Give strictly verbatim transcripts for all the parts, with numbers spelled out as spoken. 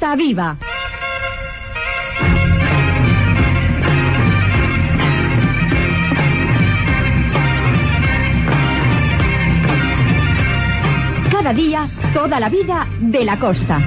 Costa Viva. Cada día, toda la vida de la costa.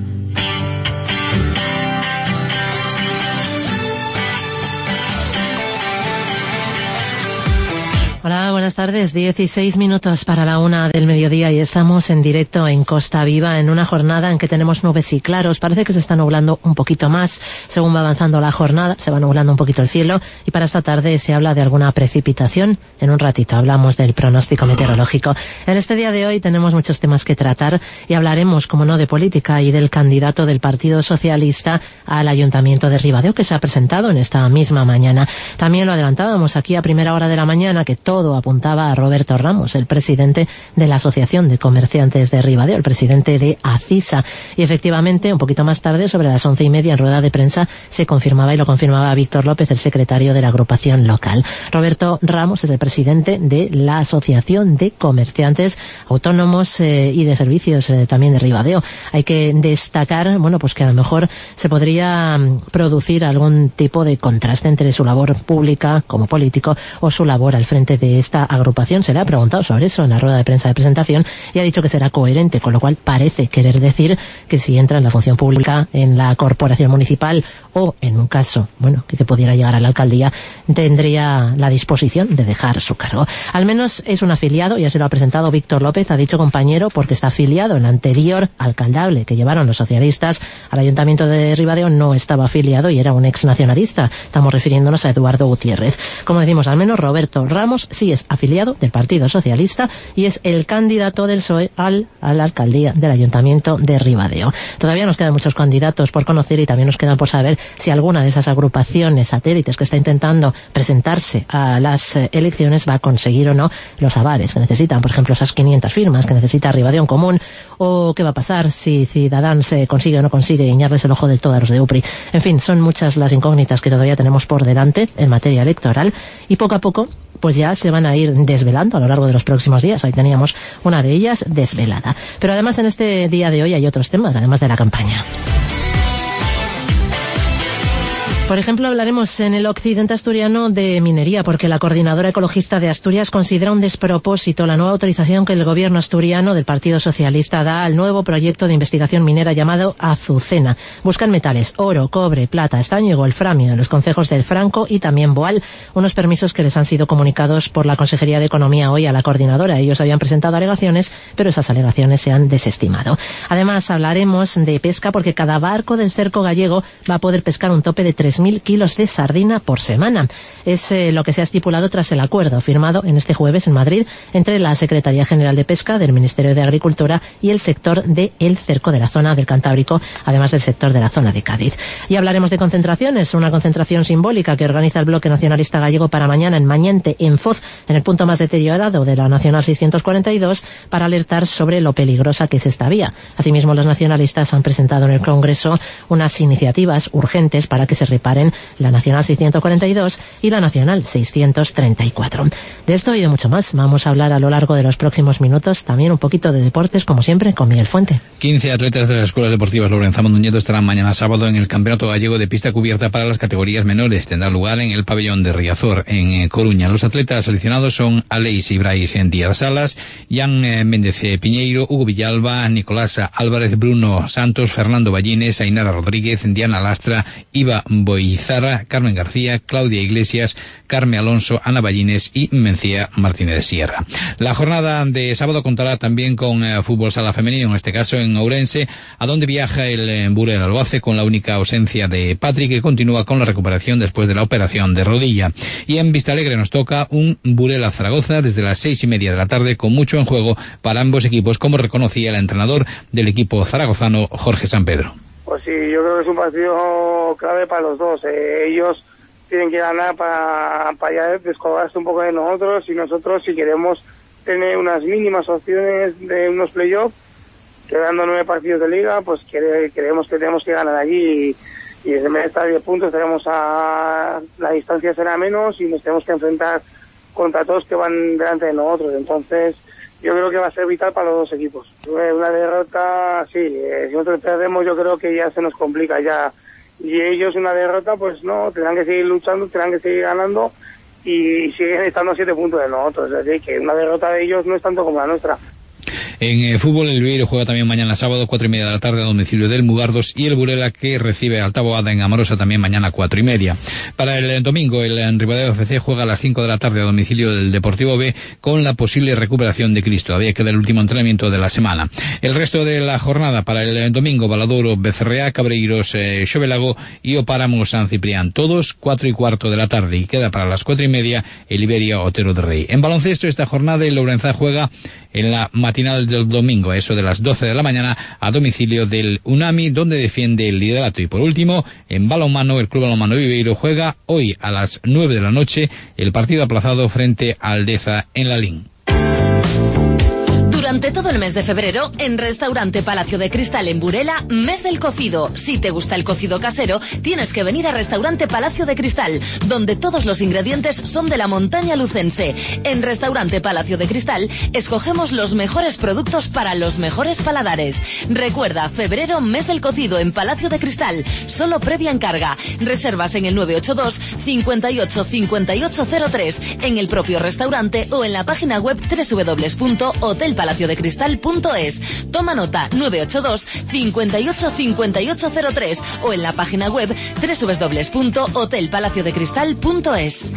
Hola, buenas tardes. dieciséis minutos para la una del mediodía y estamos en directo en Costa Viva en una jornada en que tenemos nubes y claros. Parece que se está nublando un poquito más según va avanzando la jornada. Se va nublando un poquito el cielo y para esta tarde se habla de alguna precipitación. En un ratito hablamos del pronóstico meteorológico. En este día de hoy tenemos muchos temas que tratar y hablaremos, como no, de política y del candidato del Partido Socialista al Ayuntamiento de Ribadeo que se ha presentado en esta misma mañana. También lo adelantábamos aquí a primera hora de la mañana que todo Todo apuntaba a Roberto Ramos, el presidente de la Asociación de Comerciantes de Ribadeo, el presidente de ACISA. Y efectivamente, un poquito más tarde, sobre las once y media, en rueda de prensa, se confirmaba y lo confirmaba Víctor López, el secretario de la agrupación local. Roberto Ramos es el presidente de la Asociación de Comerciantes Autónomos eh, y de Servicios eh, también de Ribadeo. Hay que destacar, bueno, pues que a lo mejor se podría producir algún tipo de contraste entre su labor pública como político o su labor al frente de esta agrupación. Se le ha preguntado sobre eso en la rueda de prensa de presentación y ha dicho que será coherente, con lo cual parece querer decir que si entra en la función pública en la corporación municipal o en un caso, bueno, que, que pudiera llegar a la alcaldía, tendría la disposición de dejar su cargo. Al menos es un afiliado, ya se lo ha presentado Víctor López, ha dicho compañero, porque está afiliado en la anterior alcaldable que llevaron los socialistas al Ayuntamiento de Ribadeo, no estaba afiliado y era un ex nacionalista. Estamos refiriéndonos a Eduardo Gutiérrez. Como decimos, al menos Roberto Ramos sí es afiliado del Partido Socialista y es el candidato del P S O E al, a la alcaldía del Ayuntamiento de Ribadeo. Todavía nos quedan muchos candidatos por conocer y también nos quedan por saber si alguna de esas agrupaciones satélites que está intentando presentarse a las eh, elecciones va a conseguir o no los avales que necesitan, por ejemplo, esas quinientas firmas que necesita Ribadeo en Común, o qué va a pasar si Ciudadanos se consigue o no consigue guiñarles el ojo del todo a los de UPRI. En fin, son muchas las incógnitas que todavía tenemos por delante en materia electoral y poco a poco pues ya se van a ir desvelando a lo largo de los próximos días. Ahí teníamos una de ellas desvelada. Pero además en este día de hoy hay otros temas, además de la campaña. Por ejemplo, hablaremos en el occidente asturiano de minería, porque la Coordinadora Ecologista de Asturias considera un despropósito la nueva autorización que el gobierno asturiano del Partido Socialista da al nuevo proyecto de investigación minera llamado Azucena. Buscan metales, oro, cobre, plata, estaño y wolframio en los concejos del Franco y también Boal, unos permisos que les han sido comunicados por la Consejería de Economía hoy a la Coordinadora. Ellos habían presentado alegaciones, pero esas alegaciones se han desestimado. Además, hablaremos de pesca, porque cada barco del cerco gallego va a poder pescar un tope de tres mil kilos de sardina por semana. Es eh, lo que se ha estipulado tras el acuerdo firmado en este jueves en Madrid entre la Secretaría General de Pesca del Ministerio de Agricultura y el sector del cerco de la zona del Cantábrico, además del sector de la zona de Cádiz. Y hablaremos de concentraciones, una concentración simbólica que organiza el Bloque Nacionalista Gallego para mañana en Mañente, en Foz, en el punto más deteriorado de la Nacional seiscientos cuarenta y dos, para alertar sobre lo peligrosa que es esta vía. Asimismo, los nacionalistas han presentado en el Congreso unas iniciativas urgentes para que se reparen la Nacional seiscientos cuarenta y dos y la Nacional seiscientos treinta y cuatro. De esto y de mucho más vamos a hablar a lo largo de los próximos minutos, también un poquito de deportes, como siempre, con Miguel Fuente. quince atletas de las escuelas deportivas Lorenzo Mondoñedo estarán mañana sábado en el Campeonato Gallego de Pista Cubierta para las categorías menores. Tendrá lugar en el pabellón de Riazor, en Coruña. Los atletas seleccionados son Aleix y Brais Díaz Salas, Jan Méndez Piñeiro, Hugo Villalba, Nicolás Álvarez, Bruno Santos, Fernando Ballines, Ainara Rodríguez, Diana Lastra, Iva Boizarra, Carmen García, Claudia Iglesias, Carmen Alonso, Ana Ballines y Mencía Martínez de Sierra. La jornada de sábado contará también con eh, fútbol sala femenino, en este caso en Ourense, a donde viaja el eh, Burela Albace con la única ausencia de Patrick, que continúa con la recuperación después de la operación de rodilla. Y en Vistalegre nos toca un Burela Zaragoza desde las seis y media de la tarde, con mucho en juego para ambos equipos, como reconocía el entrenador del equipo zaragozano, Jorge San Pedro. Pues sí, yo creo que es un partido clave para los dos. Eh, ellos tienen que ganar para, para ya descolgarse un poco de nosotros, y nosotros, si queremos tener unas mínimas opciones de unos playoffs, quedando nueve partidos de liga, pues creemos que tenemos que ganar allí, y, y desde vez de estar diez puntos tenemos a la distancia será menos y nos tenemos que enfrentar contra todos que van delante de nosotros. Entonces, yo creo que va a ser vital para los dos equipos. Una derrota, sí, eh, si nosotros perdemos yo creo que ya se nos complica ya. Y ellos una derrota, pues no, tendrán que seguir luchando, tendrán que seguir ganando y siguen estando a siete puntos de nosotros. Es decir, que una derrota de ellos no es tanto como la nuestra. En eh, fútbol, el Viveiro juega también mañana sábado, cuatro y media de la tarde, a domicilio del Mugardos, y el Burela, que recibe al Taboada en Amorosa, también mañana cuatro y media. Para el eh, domingo, el eh, Ribadeo F C juega a las cinco de la tarde a domicilio del Deportivo B, con la posible recuperación de Cristo. Había que dar el último entrenamiento de la semana. El resto de la jornada para el eh, domingo, Valadouro, Becerreá, Cabreiros, eh, Xovelago y Opáramo, San Ciprián. Todos cuatro y cuarto de la tarde, y queda para las cuatro y media el Iberia, Otero de Rey. En baloncesto, esta jornada, el Lourenzá juega en la matinal del domingo, a eso de las doce de la mañana, a domicilio del Unami, donde defiende el liderato. Y por último, en balonmano, el Club Balonmano Viveiro juega hoy a las nueve de la noche el partido aplazado frente a Aldeza en Lalín. Durante todo el mes de febrero, en Restaurante Palacio de Cristal en Burela, mes del cocido. Si te gusta el cocido casero, tienes que venir a Restaurante Palacio de Cristal, donde todos los ingredientes son de la montaña lucense. En Restaurante Palacio de Cristal, escogemos los mejores productos para los mejores paladares. Recuerda, febrero, mes del cocido en Palacio de Cristal, solo previa encarga. Reservas en el nueve ocho dos, cincuenta y ocho, cincuenta y ocho cero tres, en el propio restaurante o en la página web doble u doble u doble u punto hotel palacio de cristal punto es. Toma nota, nueve ocho dos, cincuenta y ocho, cincuenta y ocho cero tres o en la página web doble u doble u doble u punto hotel palacio de cristal punto es.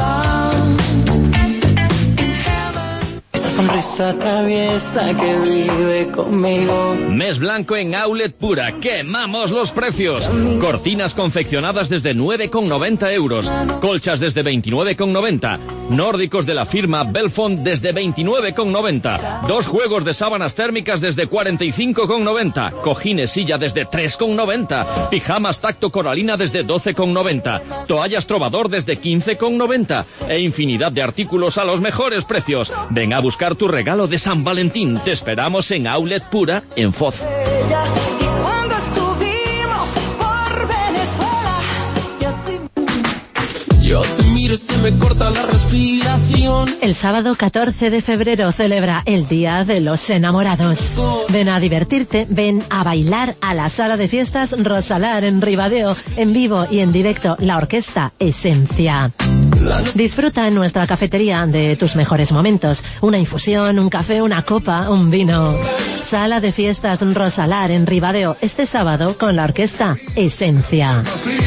Sonrisa traviesa que vive conmigo. Mes blanco en Outlet Pura. ¡Quemamos los precios! Cortinas confeccionadas desde nueve con noventa euros. Colchas desde veintinueve con noventa. Nórdicos de la firma Belfont desde veintinueve con noventa. Dos juegos de sábanas térmicas desde cuarenta y cinco con noventa. Cojines silla desde tres con noventa. Pijamas tacto coralina desde doce con noventa. Toallas Trovador desde quince con noventa. E infinidad de artículos a los mejores precios. Ven a buscar tu regalo de San Valentín. Te esperamos en Outlet Pura, en Foz. Cuando estuvimos por Venezuela, y así... Yo te miro y se me corta la respiración. El sábado catorce de febrero celebra el Día de los Enamorados. Ven a divertirte, ven a bailar a la sala de fiestas Rosalar en Ribadeo, en vivo y en directo la orquesta Esencia. Disfruta en nuestra cafetería de tus mejores momentos. Una infusión, un café, una copa, un vino. Sala de fiestas Rosalar en Ribadeo, este sábado con la orquesta Esencia.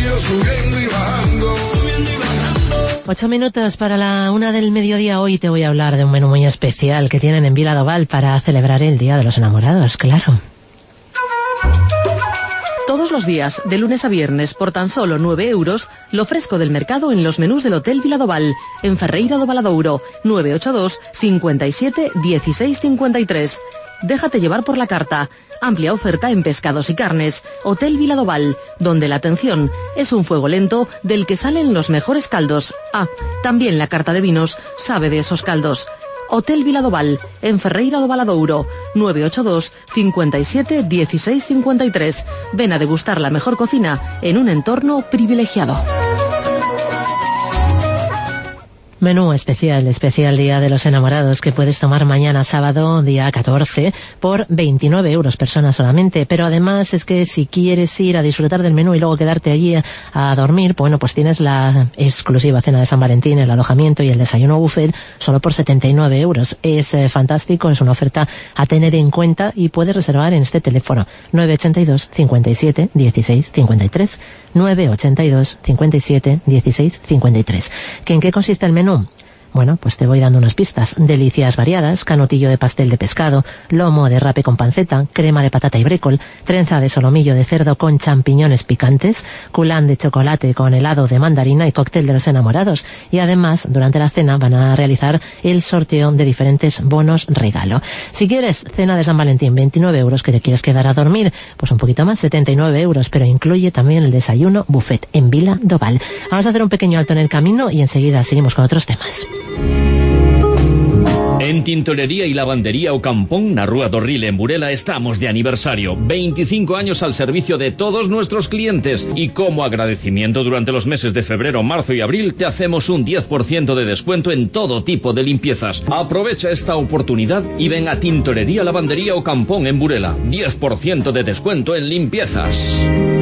Ocho minutos para la una del mediodía. Hoy te voy a hablar de un menú muy especial que tienen en Vila Doval para celebrar el Día de los Enamorados, claro. Todos los días, de lunes a viernes, por tan solo nueve euros, lo fresco del mercado en los menús del Hotel Vila Doval, en Ferreira do Valadouro, nueve ocho dos, cincuenta y siete, dieciséis cincuenta y tres. Déjate llevar por la carta. Amplia oferta en pescados y carnes. Hotel Vila Doval, donde la atención es un fuego lento del que salen los mejores caldos. Ah, también la carta de vinos sabe de esos caldos. Hotel Vila Doval, en Ferreira do Valadouro, nueve ocho dos, cincuenta y siete, dieciséis cincuenta y tres. Ven a degustar la mejor cocina en un entorno privilegiado. Menú especial, especial Día de los Enamorados que puedes tomar mañana sábado, día catorce, por veintinueve euros persona solamente. Pero además es que si quieres ir a disfrutar del menú y luego quedarte allí a, a dormir, bueno, pues tienes la exclusiva cena de San Valentín, el alojamiento y el desayuno buffet solo por setenta y nueve euros. Es eh, fantástico, es una oferta a tener en cuenta y puedes reservar en este teléfono nueve ocho dos, cincuenta y siete, dieciséis cincuenta y tres, nueve ocho dos, cincuenta y siete, dieciséis cincuenta y tres. ¿Que en qué consiste el menú? Bueno, pues te voy dando unas pistas. Delicias variadas, canutillo de pastel de pescado, lomo de rape con panceta, crema de patata y brécol, trenza de solomillo de cerdo con champiñones picantes, culán de chocolate con helado de mandarina y cóctel de los enamorados. Y además, durante la cena van a realizar el sorteo de diferentes bonos regalo. Si quieres cena de San Valentín, veintinueve euros, que te quieres quedar a dormir, pues un poquito más, setenta y nueve euros, pero incluye también el desayuno buffet en Vila Doval. Vamos a hacer un pequeño alto en el camino y enseguida seguimos con otros temas. En Tintorería y Lavandería Ocampón, na Rúa do Ril en Burela, estamos de aniversario. veinticinco años al servicio de todos nuestros clientes. Y como agradecimiento durante los meses de febrero, marzo y abril, te hacemos un diez por ciento de descuento en todo tipo de limpiezas. Aprovecha esta oportunidad y ven a Tintorería Lavandería Ocampón en Burela. diez por ciento de descuento en limpiezas.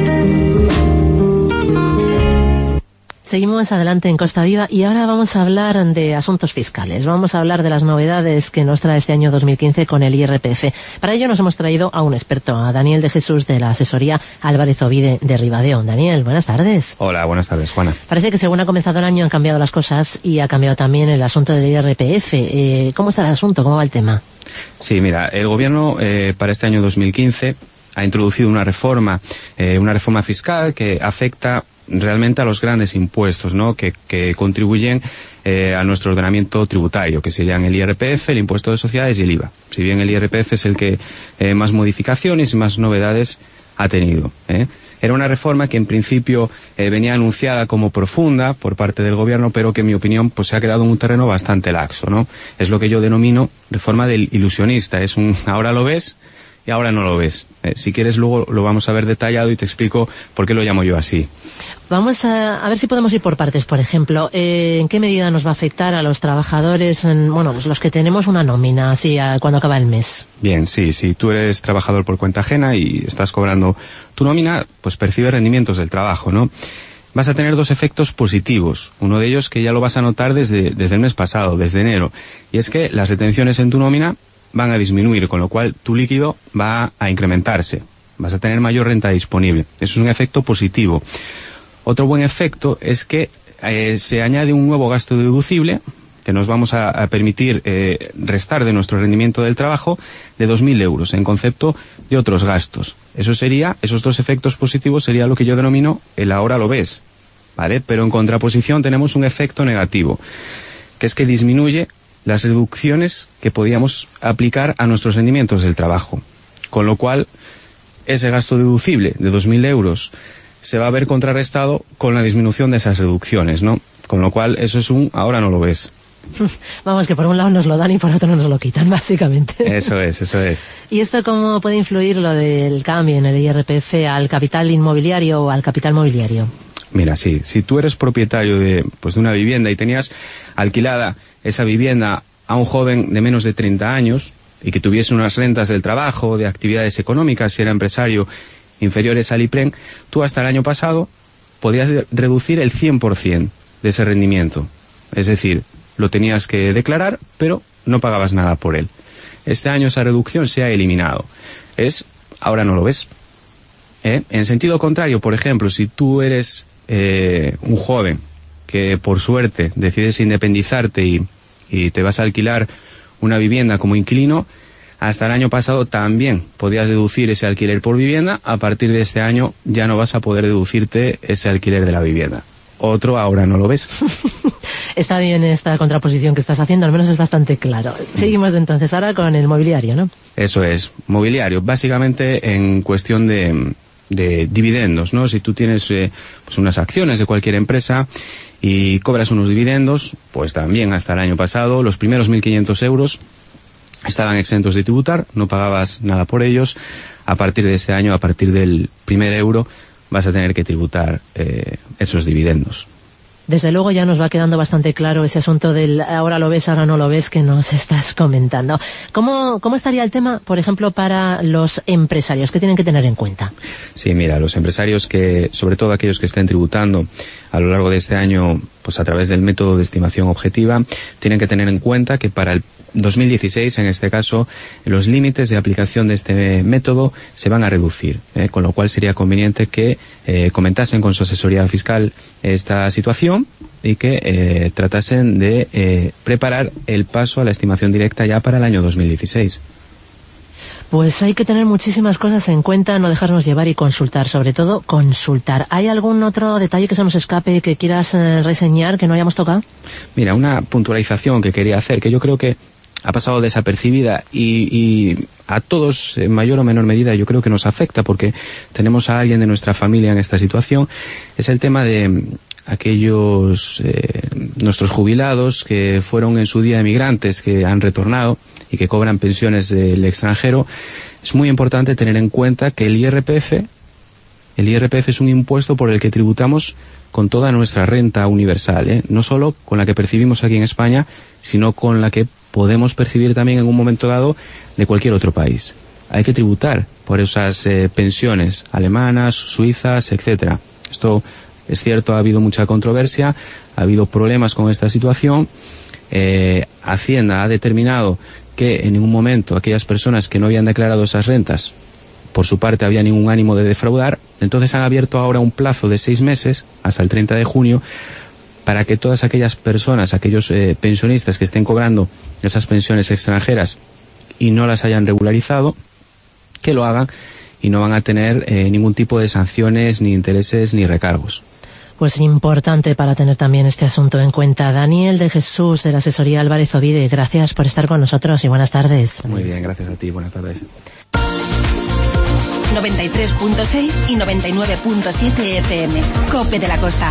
Seguimos adelante en Costa Viva y ahora vamos a hablar de asuntos fiscales. Vamos a hablar de las novedades que nos trae este año dos mil quince con el I R P F. Para ello nos hemos traído a un experto, a Daniel de Jesús de la asesoría Álvarez Ovide de Ribadeo. Daniel, buenas tardes. Hola, buenas tardes, Juana. Parece que según ha comenzado el año han cambiado las cosas y ha cambiado también el asunto del I R P F. Eh, ¿Cómo está el asunto? ¿Cómo va el tema? Sí, mira, el gobierno eh, para este año dos mil quince ha introducido una reforma, eh, una reforma fiscal que afecta realmente a los grandes impuestos, ¿no? que, que contribuyen eh, a nuestro ordenamiento tributario, que serían el I R P F, el impuesto de sociedades y el I V A. Si bien el I R P F es el que eh, más modificaciones y más novedades ha tenido, ¿eh? Era una reforma que en principio eh, venía anunciada como profunda por parte del gobierno, pero que en mi opinión pues se ha quedado en un terreno bastante laxo, ¿no? Es lo que yo denomino reforma del ilusionista. Es un ahora lo ves y ahora no lo ves. Eh, si quieres luego lo vamos a ver detallado y te explico por qué lo llamo yo así. Vamos a, a ver si podemos ir por partes. Por ejemplo, eh, ¿en qué medida nos va a afectar a los trabajadores, en, bueno, pues los que tenemos una nómina así a, cuando acaba el mes? Bien, sí, si tú eres trabajador por cuenta ajena y estás cobrando tu nómina, pues percibes rendimientos del trabajo, ¿no? Vas a tener dos efectos positivos. Uno de ellos que ya lo vas a notar desde, desde el mes pasado, desde enero, y es que las retenciones en tu nómina van a disminuir, con lo cual tu líquido va a incrementarse. Vas a tener mayor renta disponible. Eso es un efecto positivo. Otro buen efecto es que eh, se añade un nuevo gasto deducible que nos vamos a, a permitir eh, restar de nuestro rendimiento del trabajo de dos mil euros en concepto de otros gastos. Eso sería, esos dos efectos positivos sería lo que yo denomino el ahora lo ves, ¿vale? Pero en contraposición tenemos un efecto negativo, que es que disminuye las reducciones que podíamos aplicar a nuestros rendimientos del trabajo. Con lo cual, ese gasto deducible de dos mil euros se va a ver contrarrestado con la disminución de esas reducciones, ¿no? Con lo cual, eso es un ahora no lo ves. Vamos, que por un lado nos lo dan y por otro nos lo quitan, básicamente. Eso es, eso es. ¿Y esto cómo puede influir lo del cambio en el I R P F al capital inmobiliario o al capital mobiliario? Mira, sí, si tú eres propietario de, pues, de una vivienda y tenías alquilada esa vivienda a un joven de menos de treinta años y que tuviese unas rentas del trabajo, de actividades económicas, si era empresario, inferiores al IPREN, tú hasta el año pasado podías reducir el cien por ciento de ese rendimiento. Es decir, lo tenías que declarar, pero no pagabas nada por él. Este año esa reducción se ha eliminado. Es, ahora no lo ves. ¿Eh? En sentido contrario, por ejemplo, si tú eres eh, un joven que por suerte decides independizarte y, y te vas a alquilar una vivienda como inquilino, hasta el año pasado también podías deducir ese alquiler por vivienda. A partir de este año ya no vas a poder deducirte ese alquiler de la vivienda. Otro ahora no lo ves. Está bien esta contraposición que estás haciendo, al menos es bastante claro. Seguimos entonces ahora con el mobiliario, ¿no? Eso es, mobiliario, básicamente en cuestión de, de dividendos, ¿no? Si tú tienes eh, pues unas acciones de cualquier empresa y cobras unos dividendos, pues también hasta el año pasado los primeros mil quinientos euros estaban exentos de tributar, no pagabas nada por ellos. A partir de este año, a partir del primer euro, vas a tener que tributar eh, esos dividendos. Desde luego ya nos va quedando bastante claro ese asunto del ahora lo ves, ahora no lo ves que nos estás comentando. ¿Cómo, cómo estaría el tema, por ejemplo, para los empresarios? ¿Qué tienen que tener en cuenta? Sí, mira, los empresarios que, sobre todo aquellos que estén tributando a lo largo de este año, pues a través del método de estimación objetiva, tienen que tener en cuenta que para el dos mil dieciséis, en este caso, los límites de aplicación de este método se van a reducir, ¿eh? Con lo cual sería conveniente que eh, comentasen con su asesoría fiscal esta situación y que eh, tratasen de eh, preparar el paso a la estimación directa ya para el año dos mil dieciséis. Pues hay que tener muchísimas cosas en cuenta, no dejarnos llevar y consultar, sobre todo consultar. ¿Hay algún otro detalle que se nos escape que quieras eh, reseñar, que no hayamos tocado? Mira, una puntualización que quería hacer, que yo creo que ha pasado desapercibida y, y a todos en mayor o menor medida yo creo que nos afecta porque tenemos a alguien de nuestra familia en esta situación, es el tema de aquellos eh, nuestros jubilados que fueron en su día emigrantes, que han retornado y que cobran pensiones del extranjero, es muy importante tener en cuenta que el I R P F, el I R P F es un impuesto por el que tributamos con toda nuestra renta universal, ¿eh? No solo con la que percibimos aquí en España, sino con la que podemos percibir también en un momento dado de cualquier otro país. Hay que tributar por esas eh, pensiones alemanas, suizas, etcétera. Esto es cierto, ha habido mucha controversia, ha habido problemas con esta situación. Eh, Hacienda ha determinado que en ningún momento aquellas personas que no habían declarado esas rentas, por su parte, había ningún ánimo de defraudar. Entonces han abierto ahora un plazo de seis meses, hasta el treinta de junio, para que todas aquellas personas, aquellos eh, pensionistas que estén cobrando esas pensiones extranjeras y no las hayan regularizado, que lo hagan y no van a tener eh, ningún tipo de sanciones, ni intereses, ni recargos. Pues importante para tener también este asunto en cuenta. Daniel de Jesús, de la asesoría Álvarez Ovide, gracias por estar con nosotros y buenas tardes. Muy bien, gracias a ti, buenas tardes. noventa y tres punto seis y noventa y nueve punto siete F M. COPE de la Costa.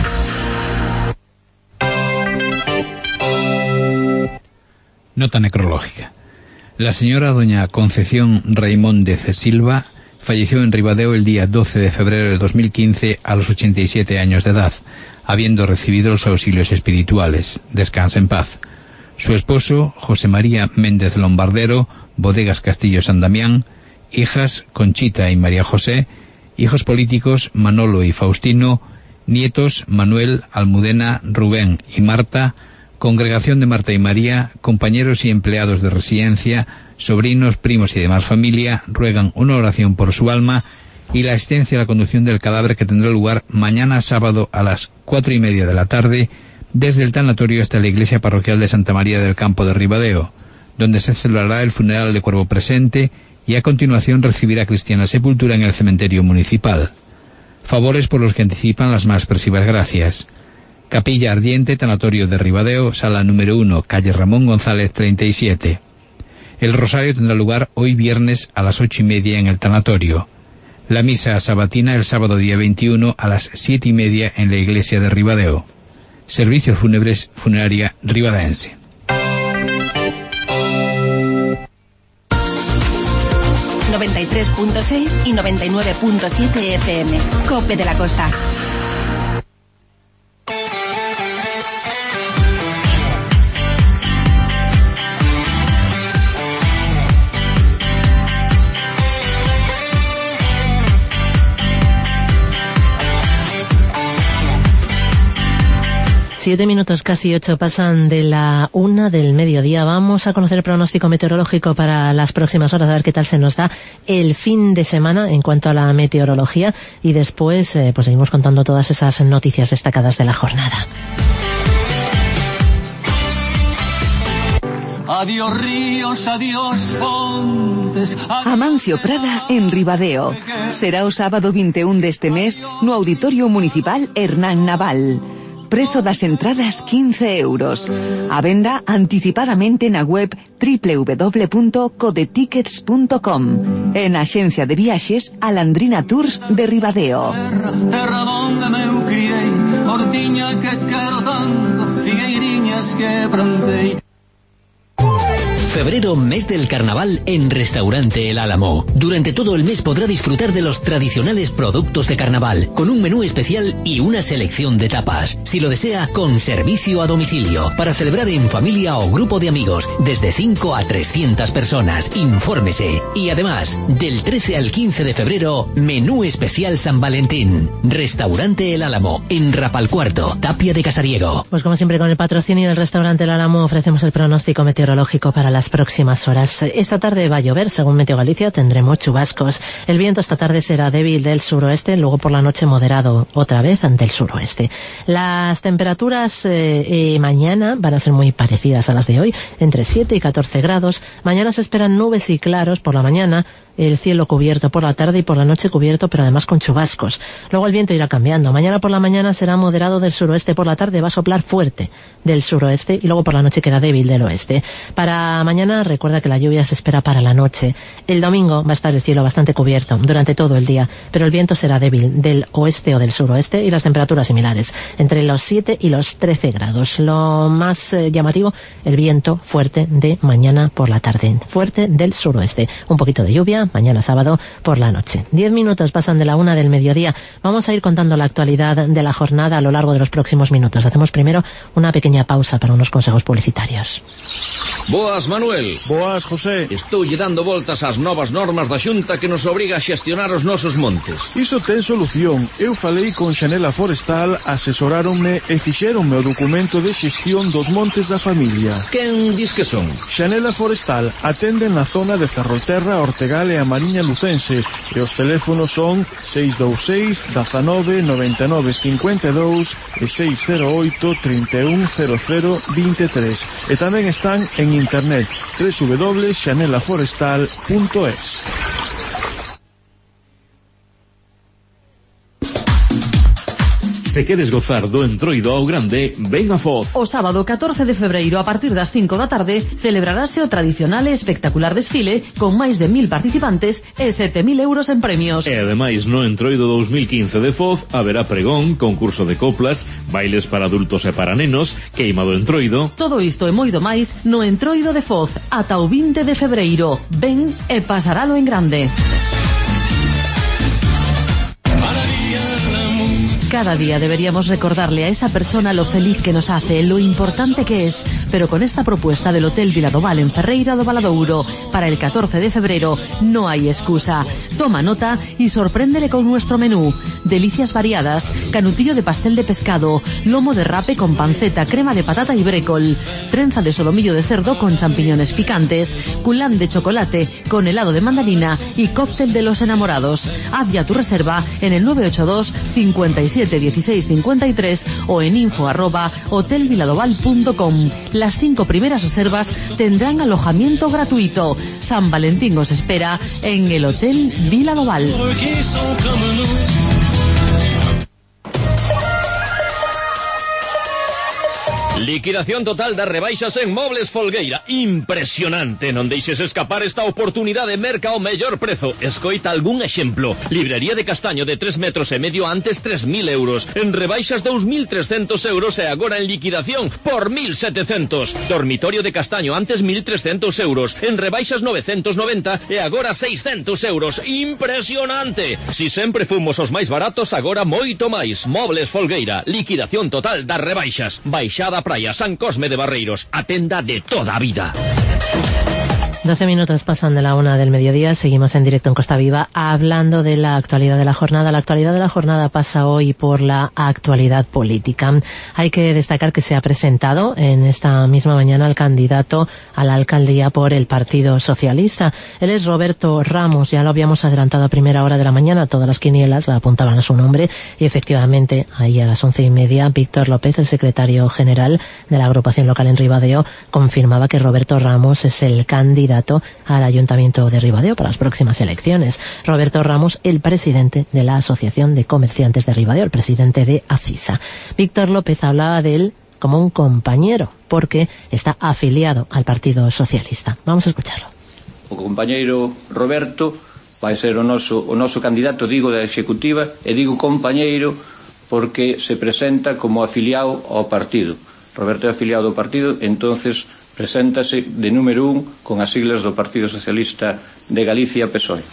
Nota necrológica. La señora doña Concepción Raimóndez Silva falleció en Ribadeo el día doce de febrero de dos mil quince a los ochenta y siete años de edad, habiendo recibido los auxilios espirituales. Descansa en paz. Su esposo, José María Méndez Lombardero, Bodegas Castillo San Damián. Hijas, Conchita y María José. Hijos políticos, Manolo y Faustino. Nietos, Manuel, Almudena, Rubén y Marta. Congregación de Marta y María, compañeros y empleados de residencia, sobrinos, primos y demás familia, ruegan una oración por su alma y la asistencia a la conducción del cadáver, que tendrá lugar mañana sábado a las cuatro y media de la tarde desde el tanatorio hasta la iglesia parroquial de Santa María del Campo de Ribadeo, donde se celebrará el funeral de cuerpo presente y a continuación recibirá cristiana sepultura en el cementerio municipal. Favores por los que anticipan las más expresivas gracias. Capilla Ardiente, tanatorio de Ribadeo, sala número uno, calle Ramón González treinta y siete. El rosario tendrá lugar hoy viernes a las ocho y media en el tanatorio. La misa sabatina el sábado día veintiuno a las siete y media en la iglesia de Ribadeo. Servicios fúnebres, funeraria ribadaense. noventa y tres punto seis y noventa y nueve punto siete F M. COPE de la Costa. Siete minutos, casi ocho, pasan de la una del mediodía. Vamos a conocer el pronóstico meteorológico para las próximas horas, a ver qué tal se nos da el fin de semana en cuanto a la meteorología, y después eh, pues seguimos contando todas esas noticias destacadas de la jornada. Adiós ríos, adiós fontes. Adiós... Amancio Prada en Ribadeo. Será o sábado veintiuno deste mes no Auditorio Municipal Hernán Naval. Prezo das entradas quince euros. A venda anticipadamente na web doble u doble u doble u punto codetickets punto com. En Axencia de Viaxes Alandrina Tours de Ribadeo. Terra, terra donde me criei, hortiña que quero tanto, figueiriñas que plantei. Febrero, mes del carnaval en Restaurante El Álamo. Durante todo el mes podrá disfrutar de los tradicionales productos de carnaval, con un menú especial y una selección de tapas. Si lo desea, con servicio a domicilio, para celebrar en familia o grupo de amigos, desde cinco a trescientas personas. Infórmese. Y además, del trece al quince de febrero, menú especial San Valentín. Restaurante El Álamo, en Rapalcuarto, Tapia de Casariego. Pues como siempre, con el patrocinio del Restaurante El Álamo ofrecemos el pronóstico meteorológico para las próximas horas. Esta tarde va a llover, según Meteo Galicia, tendremos chubascos. El viento esta tarde será débil del suroeste, luego por la noche moderado, otra vez ante el suroeste. Las temperaturas eh, eh, mañana van a ser muy parecidas a las de hoy, entre siete y catorce grados. Mañana se esperan nubes y claros por la mañana, el cielo cubierto por la tarde y por la noche cubierto, pero además con chubascos. Luego el viento irá cambiando. Mañana por la mañana será moderado del suroeste, por la tarde va a soplar fuerte del suroeste y luego por la noche queda débil del oeste. Para mañana recuerda que la lluvia se espera para la noche. El domingo va a estar el cielo bastante cubierto durante todo el día, pero el viento será débil del oeste o del suroeste y las temperaturas similares, entre los siete y los trece grados. Lo más eh, llamativo, el viento fuerte de mañana por la tarde, fuerte del suroeste. Un poquito de lluvia mañana sábado por la noche. Diez minutos pasan de la una del mediodía. Vamos a ir contando la actualidad de la jornada a lo largo de los próximos minutos. Hacemos primero una pequeña pausa para unos consejos publicitarios. Boas, Manuel. Boas, José. Estou lle dando voltas ás novas normas da Xunta que nos obriga a xestionar os nosos montes. Iso ten solución. Eu falei con Xanela Forestal, asesoráronme e fixéronme o documento de xestión dos montes da familia. Quen dis que son? Xanela Forestal atende na zona de Ferrolterra, Ortegal e a Mariña Lucense e os teléfonos son seis dous seis, dezenove, noventa e nove, cincuenta e dous e seis cero oito, trinta e un, cero cero, vinte e tres. E tamén están en internet doble u doble u doble u punto xanela forestal punto es. Se queres gozar do entroido ao grande, ven a Foz. O sábado catorce de febreiro a partir das cinco da tarde celebrarase o tradicional e espectacular desfile con máis de mil participantes e sete mil euros en premios. E ademais no entroido dos mil quince de Foz haberá pregón, concurso de coplas, bailes para adultos e para nenos, queima do entroido. Todo isto e moito máis no entroido de Foz ata o vinte de febreiro. Ven e pasaralo en grande. Cada día deberíamos recordarle a esa persona lo feliz que nos hace, lo importante que es, pero con esta propuesta del Hotel Viladoval en Ferreira do Valadouro para el catorce de febrero no hay excusa. Toma nota y sorpréndele con nuestro menú. Delicias variadas, canutillo de pastel de pescado, lomo de rape con panceta, crema de patata y brécol, trenza de solomillo de cerdo con champiñones picantes, culán de chocolate con helado de mandarina y cóctel de los enamorados. Haz ya tu reserva en el nueve ocho dos, cincuenta y siete, dieciséis, cincuenta y tres o en info arroba hotel viladoval punto com. Las cinco primeras reservas tendrán alojamiento gratuito. San Valentín os espera en el Hotel Viladoval. Liquidación total das rebaixas en Mobles Folgueira. Impresionante. Non deixes escapar esta oportunidade. Merca o mellor prezo. Escoita algún exemplo. Librería de castaño de tres metros e medio antes tres mil euros. En rebaixas dous mil trescentos euros e agora en liquidación por mil setecientos. Dormitorio de castaño antes mil trescentos euros. En rebaixas novecentos noventa e agora seiscentos euros. Impresionante. Si sempre fomos os máis baratos, agora moito máis. Mobles Folgueira. Liquidación total das rebaixas. Baixada Praia, San Cosme de Barreiros, a tenda de toda a vida. doce minutos pasan de la una del mediodía, seguimos en directo en Costa Viva hablando de la actualidad de la jornada. La actualidad de la jornada pasa hoy por la actualidad política. Hay que destacar que se ha presentado en esta misma mañana el candidato a la alcaldía por el Partido Socialista. Él es Roberto Ramos, ya lo habíamos adelantado a primera hora de la mañana, todas las quinielas apuntaban a su nombre y efectivamente ahí a las once y media Víctor López, el secretario general de la agrupación local en Ribadeo, confirmaba que Roberto Ramos es el candidato al Ayuntamiento de Ribadeo para las próximas elecciones. Roberto Ramos, el presidente de la Asociación de Comerciantes de Ribadeo, el presidente de ACISA. Víctor López hablaba de él como un compañero, porque está afiliado al Partido Socialista. Vamos a escucharlo. O compañeiro Roberto vai ser o noso, o noso candidato, digo, da Executiva, e digo compañeiro porque se presenta como afiliado ao partido. Roberto é afiliado ao partido, entonces preséntase de número un con as siglas do Partido Socialista de Galicia, P S O E.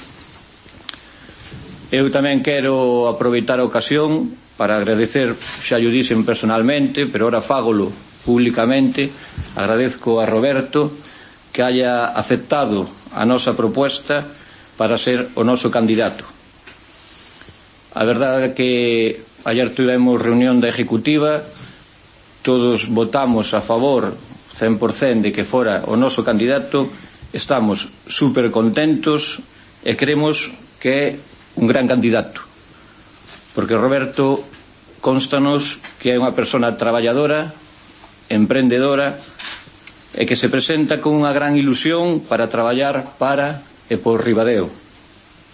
Eu tamén quero aproveitar a ocasión para agradecer, xa yo dixen personalmente, pero ora fágolo públicamente, agradezco a Roberto que haya aceptado a nosa proposta para ser o noso candidato. A verdade é que ayer tivemos reunión da Ejecutiva, todos votamos a favor cen por cento de que fora o noso candidato, estamos super contentos e creemos que é un gran candidato, porque Roberto constanos que é unha persona traballadora, emprendedora e que se presenta con unha gran ilusión para traballar para e por Ribadeo.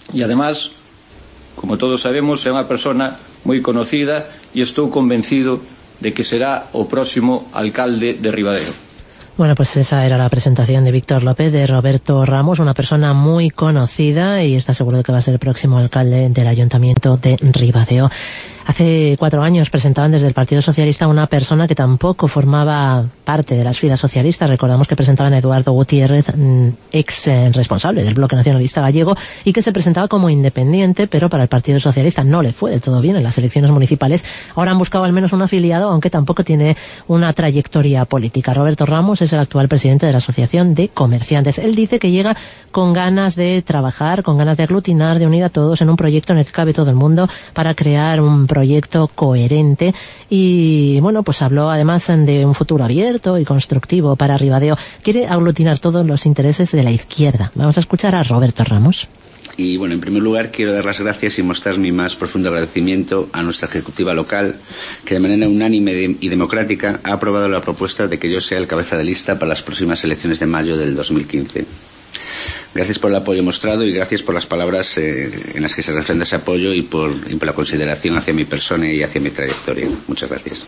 E además, como todos sabemos, é unha persona moi conocida e estou convencido de que será o próximo alcalde de Ribadeo. Bueno, pues esa era la presentación de Víctor López, de Roberto Ramos, una persona muy conocida y está seguro de que va a ser el próximo alcalde del Ayuntamiento de Ribadeo. Hace cuatro años presentaban desde el Partido Socialista una persona que tampoco formaba parte de las filas socialistas. Recordamos que presentaban a Eduardo Gutiérrez, ex responsable del Bloque Nacionalista Gallego, y que se presentaba como independiente, pero para el Partido Socialista no le fue del todo bien en las elecciones municipales. Ahora han buscado al menos un afiliado, aunque tampoco tiene una trayectoria política. Roberto Ramos es el actual presidente de la Asociación de Comerciantes. Él dice que llega con ganas de trabajar, con ganas de aglutinar, de unir a todos en un proyecto en el que cabe todo el mundo para crear un proyecto coherente y, bueno, pues habló además de un futuro abierto y constructivo para Ribadeo. Quiere aglutinar todos los intereses de la izquierda. Vamos a escuchar a Roberto Ramos. Y bueno, en primer lugar quiero dar las gracias y mostrar mi más profundo agradecimiento a nuestra ejecutiva local, que de manera unánime y democrática ha aprobado la propuesta de que yo sea el cabeza de lista para las próximas elecciones de mayo del dos mil quince. Gracias por el apoyo mostrado y gracias por las palabras eh, en las que se refrenda ese apoyo y por, y por la consideración hacia mi persona y hacia mi trayectoria. Muchas gracias.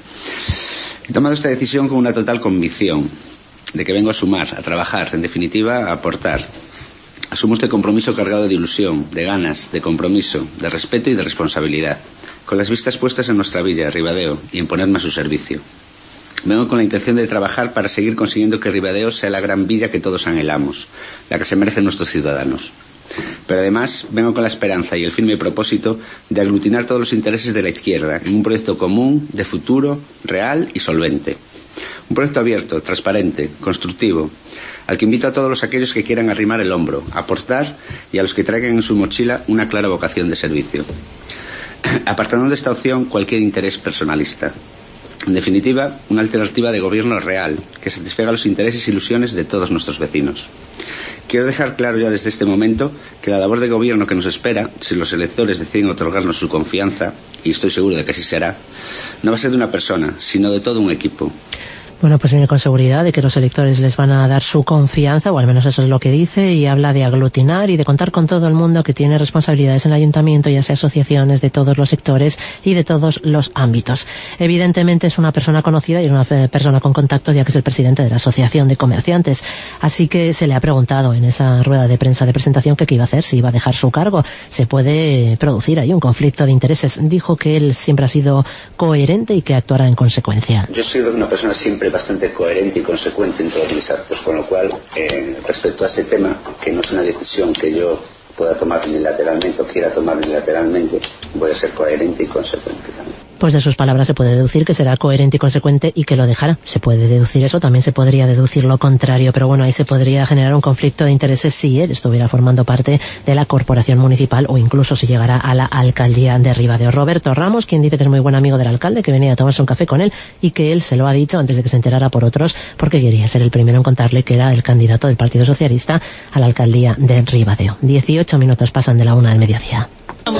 He tomado esta decisión con una total convicción de que vengo a sumar, a trabajar, en definitiva, a aportar. Asumo este compromiso cargado de ilusión, de ganas, de compromiso, de respeto y de responsabilidad, con las vistas puestas en nuestra villa, Ribadeo, y en ponerme a su servicio. Vengo con la intención de trabajar para seguir consiguiendo que Ribadeo sea la gran villa que todos anhelamos, la que se merecen nuestros ciudadanos. Pero además vengo con la esperanza y el firme propósito de aglutinar todos los intereses de la izquierda en un proyecto común, de futuro, real y solvente. Un proyecto abierto, transparente, constructivo, al que invito a todos los aquellos que quieran arrimar el hombro, aportar y a los que traigan en su mochila una clara vocación de servicio, apartando de esta opción cualquier interés personalista. En definitiva, una alternativa de gobierno real, que satisfaga los intereses e ilusiones de todos nuestros vecinos. Quiero dejar claro ya desde este momento que la labor de gobierno que nos espera, si los electores deciden otorgarnos su confianza, y estoy seguro de que así será, no va a ser de una persona, sino de todo un equipo. Bueno, pues viene con seguridad de que los electores les van a dar su confianza, o al menos eso es lo que dice, y habla de aglutinar y de contar con todo el mundo que tiene responsabilidades en el ayuntamiento, ya sea asociaciones de todos los sectores y de todos los ámbitos. Evidentemente es una persona conocida y es una persona con contactos, ya que es el presidente de la Asociación de Comerciantes. Así que se le ha preguntado en esa rueda de prensa de presentación que qué iba a hacer, si iba a dejar su cargo. Se puede producir ahí un conflicto de intereses. Dijo que él siempre ha sido coherente y que actuará en consecuencia. Yo he sido una persona siempre bastante coherente y consecuente en todos mis actos, con lo cual, eh, respecto a ese tema, que no es una decisión que yo pueda tomar unilateralmente o quiera tomar unilateralmente, voy a ser coherente y consecuente también. Pues de sus palabras se puede deducir que será coherente y consecuente y que lo dejará. Se puede deducir eso, también se podría deducir lo contrario, pero bueno, ahí se podría generar un conflicto de intereses si él estuviera formando parte de la corporación municipal o incluso si llegara a la alcaldía de Ribadeo. Roberto Ramos, quien dice que es muy buen amigo del alcalde, que venía a tomarse un café con él y que él se lo ha dicho antes de que se enterara por otros, porque quería ser el primero en contarle que era el candidato del Partido Socialista a la alcaldía de Ribadeo. dieciocho minutos pasan de la una del mediodía.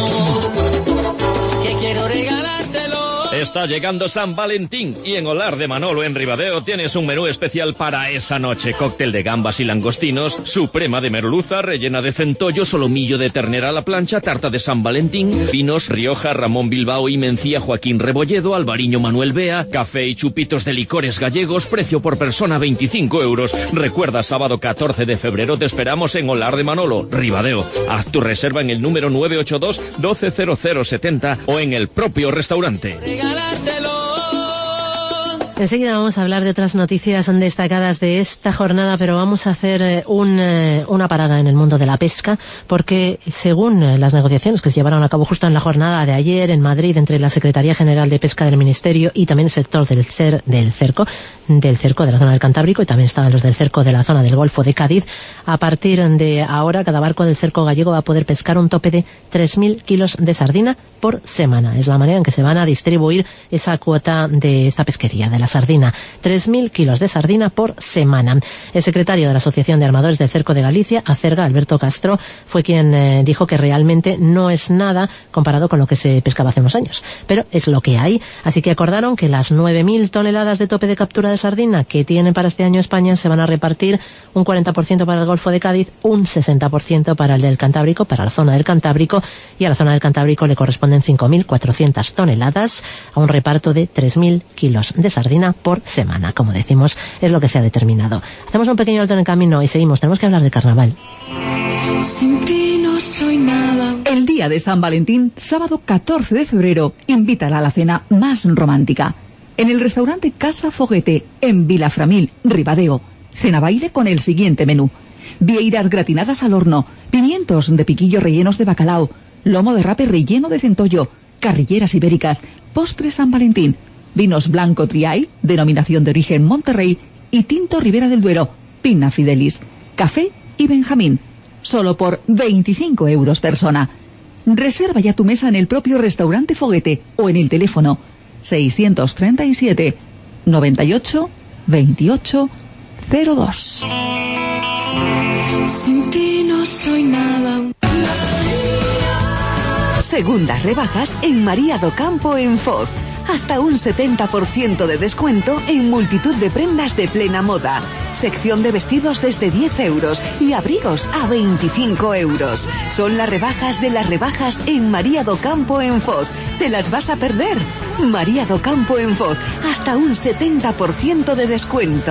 Está llegando San Valentín y en Olar de Manolo en Ribadeo tienes un menú especial para esa noche. Cóctel de gambas y langostinos, suprema de merluza, rellena de centollo, solomillo de ternera a la plancha, tarta de San Valentín, vinos Rioja, Ramón Bilbao y Mencía Joaquín Rebolledo, Albariño Manuel Bea, café y chupitos de licores gallegos, precio por persona veinticinco euros. Recuerda, sábado catorce de febrero te esperamos en Olar de Manolo, Ribadeo. Haz tu reserva en el número nueve ocho dos, doce cero cero setenta o en el propio restaurante. Enseguida vamos a hablar de otras noticias destacadas de esta jornada, pero vamos a hacer un, una parada en el mundo de la pesca, porque según las negociaciones que se llevaron a cabo justo en la jornada de ayer en Madrid entre la Secretaría General de Pesca del Ministerio y también el sector del, cer, del cerco, del cerco de la zona del Cantábrico, y también estaban los del cerco de la zona del Golfo de Cádiz, a partir de ahora cada barco del cerco gallego va a poder pescar un tope de tres mil kilos de sardina por semana. Es la manera en que se van a distribuir esa cuota de esta pesquería, de la sardina. tres mil kilos de sardina por semana. El secretario de la Asociación de Armadores del Cerco de Galicia, Acerga, Alberto Castro, fue quien eh, dijo que realmente no es nada comparado con lo que se pescaba hace unos años. Pero es lo que hay. Así que acordaron que las nueve mil toneladas de tope de captura de sardina que tiene para este año España se van a repartir un cuarenta por ciento para el Golfo de Cádiz, un sesenta por ciento para el del Cantábrico, para la zona del Cantábrico, y a la zona del Cantábrico le corresponden cinco mil cuatrocientas toneladas a un reparto de tres mil kilos de sardina por semana. Como decimos, es lo que se ha determinado. Hacemos un pequeño alto en el camino y seguimos. Tenemos que hablar del carnaval. Sin ti no soy nada. El día de San Valentín, sábado catorce de febrero, invítala a la cena más romántica. En el restaurante Casa Foguete, en Vilaframil, Ribadeo. Cena baile con el siguiente menú: vieiras gratinadas al horno, pimientos de piquillo rellenos de bacalao, lomo de rape relleno de centollo, carrilleras ibéricas, postre San Valentín, vinos blanco Triay, denominación de origen Monterrey, y tinto Ribera del Duero, Pina Fidelis, café y Benjamín. Solo por veinticinco euros persona. Reserva ya tu mesa en el propio restaurante Foguete o en el teléfono seiscientos treinta y siete, noventa y ocho, veintiocho, cero dos. Sin ti no soy nada. Segundas rebajas en María do Campo en Foz. Hasta un setenta por ciento de descuento en multitud de prendas de plena moda. Sección de vestidos desde diez euros y abrigos a veinticinco euros. Son las rebajas de las rebajas en María do Campo en Foz. ¿Te las vas a perder? María do Campo en Foz. Hasta un setenta por ciento de descuento.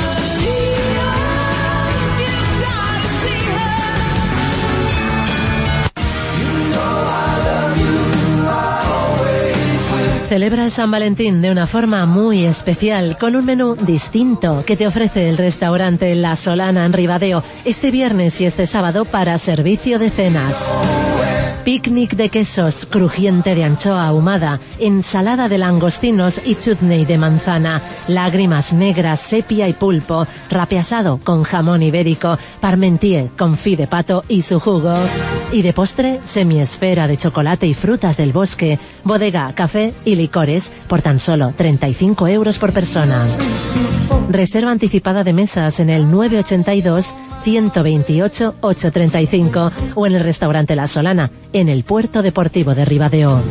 Celebra el San Valentín de una forma muy especial, con un menú distinto que te ofrece el restaurante La Solana en Ribadeo este viernes y este sábado para servicio de cenas. Picnic de quesos, crujiente de anchoa ahumada, ensalada de langostinos y chutney de manzana, lágrimas negras, sepia y pulpo, rape asado con jamón ibérico, parmentier con fi de pato y su jugo. Y de postre, semiesfera de chocolate y frutas del bosque, bodega, café y licores por tan solo treinta y cinco euros por persona. Reserva anticipada de mesas en el nueve ochenta y dos, ciento veintiocho, ochocientos treinta y cinco o en el restaurante La Solana, en el puerto deportivo de Ribadeo.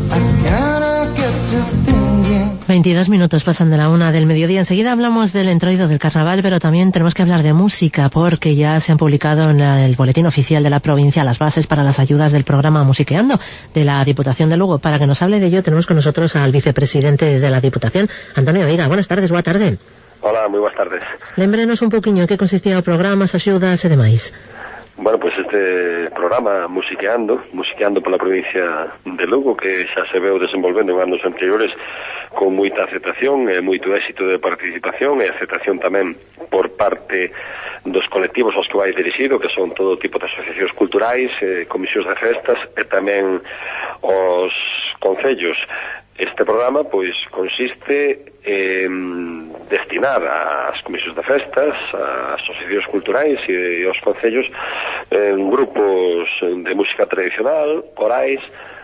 veintidós minutos pasan de la una del mediodía. Enseguida hablamos del entroido del carnaval, pero también tenemos que hablar de música, porque ya se han publicado en el boletín oficial de la provincia las bases para las ayudas del programa Musiqueando de la Diputación de Lugo. Para que nos hable de ello tenemos con nosotros al vicepresidente de la Diputación, Antonio Veiga. Buenas tardes, boa tarde. Hola, moi boas tardes. Lembrenos un poquinho en que consistía o programa, as axudas e demais. Bueno, pues este programa Musiqueando, Musiqueando pola provincia de Lugo, que xa se veu desenvolvendo en anos anteriores con moita aceptación e moito éxito de participación e aceptación tamén por parte dos colectivos aos que vai dirixido, que son todo tipo de asociacións culturais, eh, comisións de festas e tamén os concellos. Este programa, pois, consiste en destinar ás comisións de festas, ás asociacións culturais e aos concellos en grupos de música tradicional, corais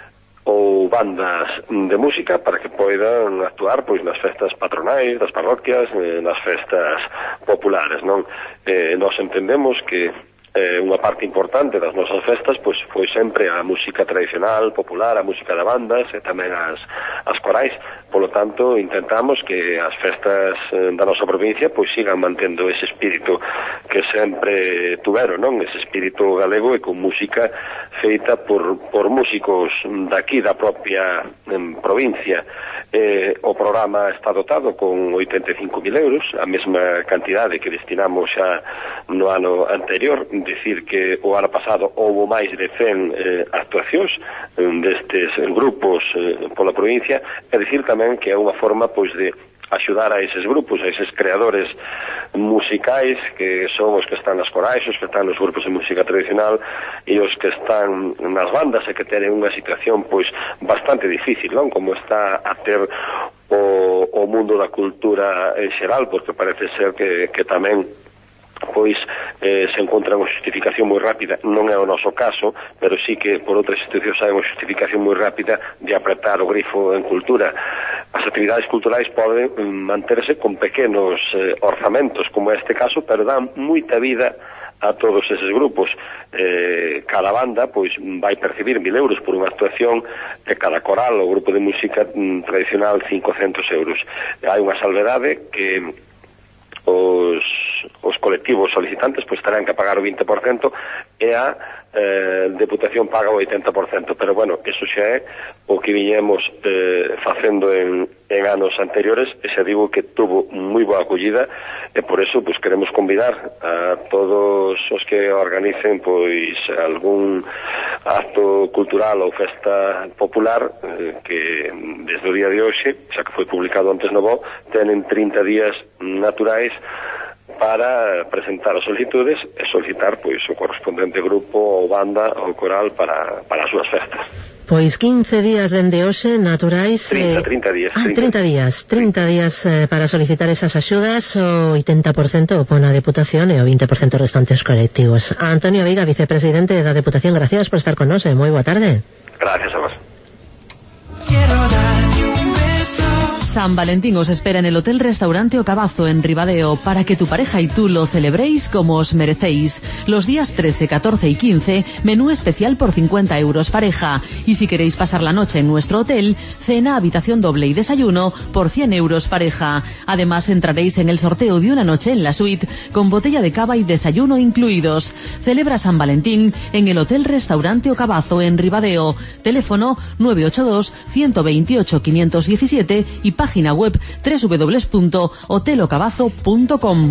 ou bandas de música para que poidan actuar pois nas festas patronais das parroquias, nas festas populares, non? Eh, nós entendemos que Eh, unha parte importante das nosas festas pois foi sempre a música tradicional, popular, a música de bandas e tamén as, as corais. Polo tanto, intentamos que as festas eh, da nosa provincia pois sigan mantendo ese espírito que sempre tuveron, non? Ese espírito galego e con música feita por, por músicos daqui da propia eh, provincia. Eh, o programa está dotado con oitenta e cinco mil euros, a mesma cantidade que destinamos xa no ano anterior. Decir que o ano pasado houve máis de cen eh, actuacións eh, destes grupos eh, pola provincia, e decir tamén que é unha forma pois de axudar a eses grupos, a eses creadores musicais que son os que están nas corais, os que están nos grupos de música tradicional e os que están nas bandas e que tenen unha situación pois bastante difícil, non? Como está a ter o, o mundo da cultura en xeral, porque parece ser que, que tamén pois eh, se encontra unha justificación moi rápida, non é o noso caso, pero sí que por outras institucións hai unha justificación moi rápida de apretar o grifo en cultura. As actividades culturais poden manterse con pequenos eh, orzamentos, como este caso, pero dan moita vida a todos eses grupos. Eh, cada banda pois vai percibir mil euros por unha actuación, e cada coral ou grupo de música mm, tradicional cincocentos euros. Hai unha salvedade que os, os colectivos solicitantes pois terán que pagar o vinte por cento e a eh, Deputación paga o oitenta por cento, pero bueno, eso xa é o que viñemos eh, facendo en, en anos anteriores, e xa digo que tuvo moi boa acollida, e por eso pues, queremos convidar a todos os que organicen pois algún acto cultural ou festa popular eh, que desde o día de hoxe, xa que foi publicado antes no B O, tenen trinta días naturais para presentar as solicitudes e solicitar pois o correspondente grupo ou banda ou coral para, para as súas festas. Pois quince días dende hoxe naturais... trinta, trinta días. Ah, trinta días. trinta días eh, para solicitar esas axudas, o oitenta por cento o pon a Deputación e o vinte por cento restantes colectivos. Antonio Veiga, vicepresidente da Deputación, gracias por estar con nos. Moi boa tarde. Gracias a vos. Quiero darte un beso. San Valentín os espera en el Hotel Restaurante O Cabazo en Ribadeo para que tu pareja y tú lo celebréis como os merecéis. Los días trece, catorce y quince, menú especial por cincuenta euros pareja. Y si queréis pasar la noche en nuestro hotel, cena, habitación doble y desayuno por cien euros pareja. Además entraréis en el sorteo de una noche en la suite con botella de cava y desayuno incluidos. Celebra San Valentín en el Hotel Restaurante O Cabazo en Ribadeo. Teléfono nueve ocho dos, uno dos ocho, cinco uno siete y página web doble u doble u doble u punto hotel o cabazo punto com.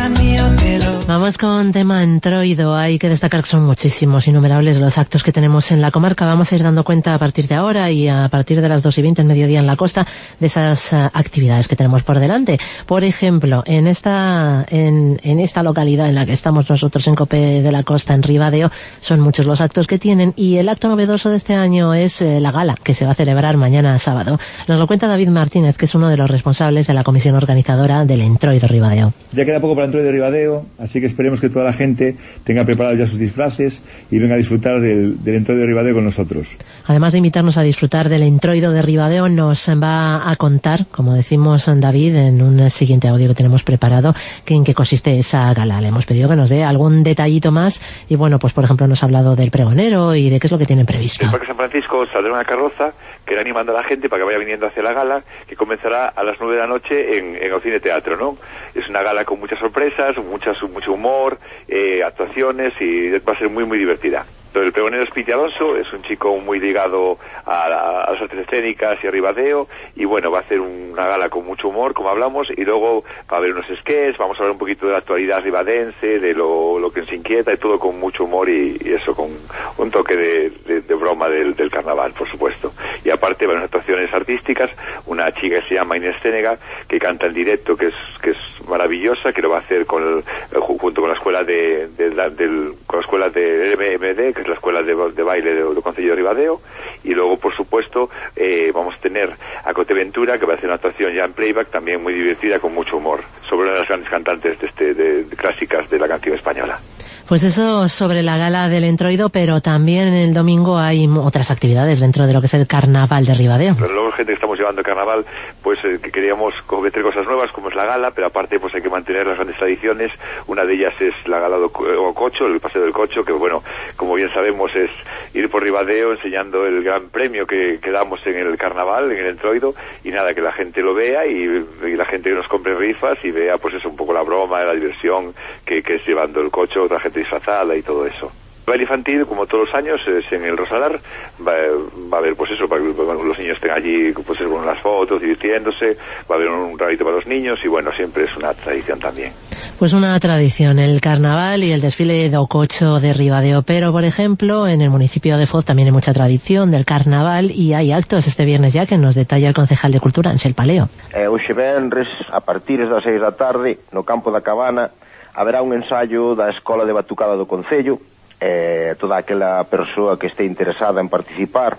Vamos con tema entroido. Hay que destacar que son muchísimos, innumerables los actos que tenemos en la comarca. Vamos a ir dando cuenta a partir de ahora y a partir de las dos y veinte en mediodía en la costa de esas uh, actividades que tenemos por delante. Por ejemplo, en esta en, en esta localidad en la que estamos nosotros en Cope de la Costa, en Ribadeo, son muchos los actos que tienen, y el acto novedoso de este año es eh, la gala que se va a celebrar mañana sábado. Nos lo cuenta David Martínez, que es uno de los responsables de la comisión organizadora del Entroido Ribadeo. Ya queda poco para el Entroido Ribadeo, así que esperemos que toda la gente tenga preparados ya sus disfraces y venga a disfrutar del, del Entroido Ribadeo con nosotros. Además de invitarnos a disfrutar del Entroido de Ribadeo, nos va a contar, como decimos David, en un siguiente audio que tenemos preparado, que en qué consiste esa gala. Le hemos pedido que nos dé algún detallito más y bueno, pues por ejemplo nos ha hablado del pregonero y de qué es lo que tienen previsto. En el Parque San Francisco saldrá una carroza que irá animando a la gente para que vaya viniendo hacia la gala, que comenzará a las nueve de la noche en, en el Cine Teatro, ¿no? Es una gala con muchas sorpresas, muchas, mucho humor, eh, actuaciones, y va a ser muy, muy divertida. El pregonero es Piti Alonso, es un chico muy ligado a, a, a las artes escénicas y a Ribadeo, y bueno, va a hacer una gala con mucho humor, como hablamos, y luego va a haber unos sketches, vamos a hablar un poquito de la actualidad ribadense, de lo, lo que nos inquieta, y todo con mucho humor y, y eso, con un toque de, de, de broma del, del carnaval, por supuesto. Y aparte van unas actuaciones artísticas, una chica que se llama Inés Cénega, que canta en directo, que es, que es maravillosa, que lo va a hacer con el, junto con la escuela de, de, de, del, con la escuela de M M D, que la escuela de, de baile del de Concello de Ribadeo, y luego por supuesto eh, vamos a tener a Cote Ventura, que va a hacer una actuación ya en playback también muy divertida, con mucho humor, sobre una de las grandes cantantes de este, de, de clásicas de la canción española. Pues eso sobre la gala del Entroido, pero también el domingo hay otras actividades dentro de lo que es el Carnaval de Ribadeo. Pero luego gente que estamos llevando el carnaval, pues eh, que queríamos cometer cosas nuevas, como es la gala, pero aparte pues hay que mantener las grandes tradiciones. Una de ellas es la gala do, o cocho, el paseo del cocho, que bueno, como bien sabemos es ir por Ribadeo enseñando el gran premio que, que damos en el carnaval, en el Entroido, y nada, que la gente lo vea y, y la gente que nos compre rifas y vea pues eso, un poco la broma, la diversión que, que es llevando el cocho, otra gente disfrazada y todo eso. El baile infantil, como todos los años, es en el Rosalar. Va, va a haber, pues eso, para que los niños estén allí, pues eso, con las fotos, divirtiéndose. Va a haber un ratito para los niños y bueno, siempre es una tradición también. Pues una tradición, el carnaval y el desfile do cocho de Ribadeo. Pero, por ejemplo, en el municipio de Foz también hay mucha tradición del carnaval y hay actos este viernes ya que nos detalla el concejal de Cultura, Ansel Paleo. Eh, hoxe venres, a partir das seis da tarde, no campo da Cabana, haberá un ensayo da Escola de Batucada do Concello. Eh, toda aquela persoa que este interesada en participar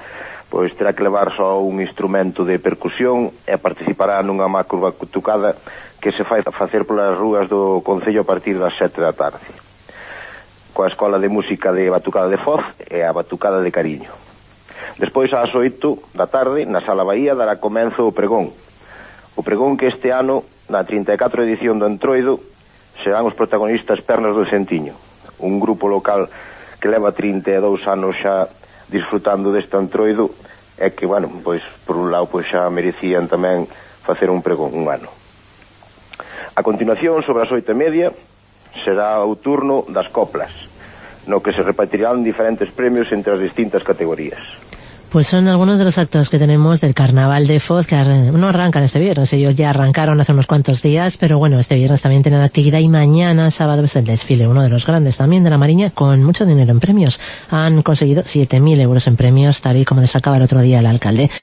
pois terá que levar só un instrumento de percusión e participará nunha macro batucada que se fai facer polas rúas do Concello a partir das sete da tarde, coa Escola de Música de Batucada de Foz e a Batucada de Cariño. Despois, ás oito da tarde, na Sala Bahía, dará comenzo o pregón. O pregón que este ano, na trinta e catro edición do Entroido, serán os protagonistas Pernas do Centiño, un grupo local que leva trinta e dous anos xa disfrutando deste Entroido e que, bueno, pois, por un lado, pois xa merecían tamén facer un pregón un ano. A continuación, sobre as oito e media, será o turno das coplas, no que se repartirán diferentes premios entre as distintas categorías. Pues son algunos de los actos que tenemos del Carnaval de Foz, que no arrancan este viernes, ellos ya arrancaron hace unos cuantos días, pero bueno, este viernes también tienen actividad y mañana, sábado, es el desfile, uno de los grandes también de la Mariña, con mucho dinero en premios. Han conseguido siete mil euros en premios, tal y como destacaba el otro día el alcalde.